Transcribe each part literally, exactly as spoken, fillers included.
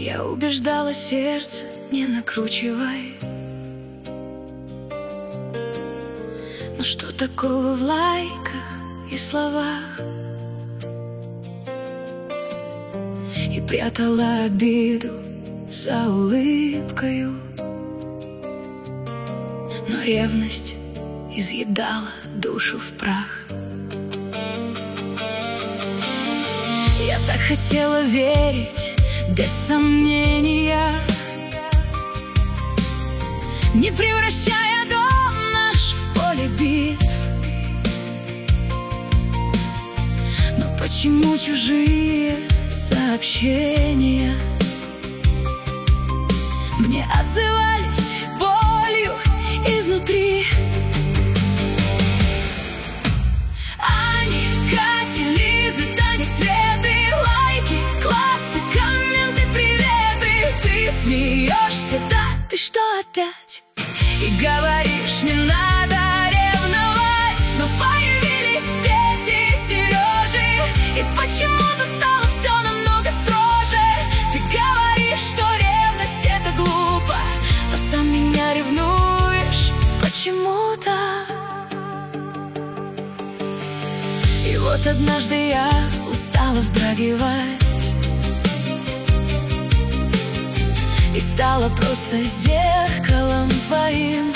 Я убеждала сердце, не накручивай. Но что такого в лайках и словах? И прятала обиду за улыбкою, но ревность изъедала душу в прах. Я так хотела верить без сомнения, не превращая дом наш в поле битв. Но почему чужие сообщения мне отзывались болью изнутри? Ани, Кати, Лизы, Тани, Светы, лайки, классы, комменты, приветы. Ты смеешься, да? Ты что опять? И говоришь, не надо ревновать. Но появились Пети и Сережи, и почему-то стало все намного строже. Ты говоришь, что ревность это глупо, но сам меня ревнуешь почему-то. И вот однажды я устала вздрагивать и стала просто зеркалом твоим.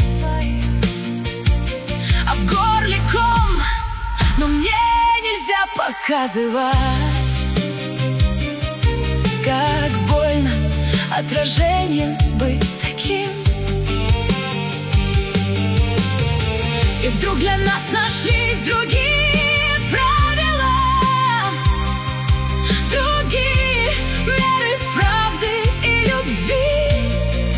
А в горле ком, но мне нельзя показывать, как больно отражением быть таким. И вдруг для нас нашлись другие правила, другие меры правды и любви.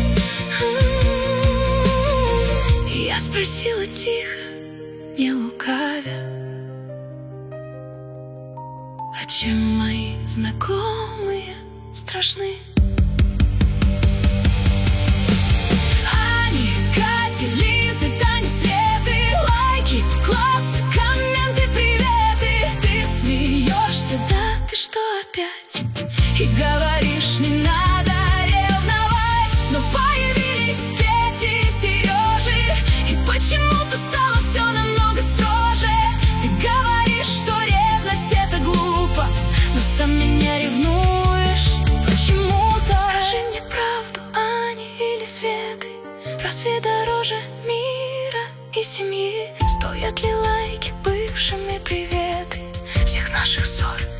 И я спросила тихо, не лукавя: а чем мои знакомые страшны? Ани, Кати, Лизы, Тани, Светы, лайки, классы, комменты, приветы. Ты смеешься, да? Ты что опять? И говоришь, не надо ревновать. Но появились Пети и Сережи, и почему-то стало все намного строже. Ты говоришь, что ревность это глупо, но сам меня ревнуешь почему-то. Скажи мне правду, Ани или Светы, разве дороже мира и семьи? Стоят ли лайки бывшим и приветы всех наших ссор?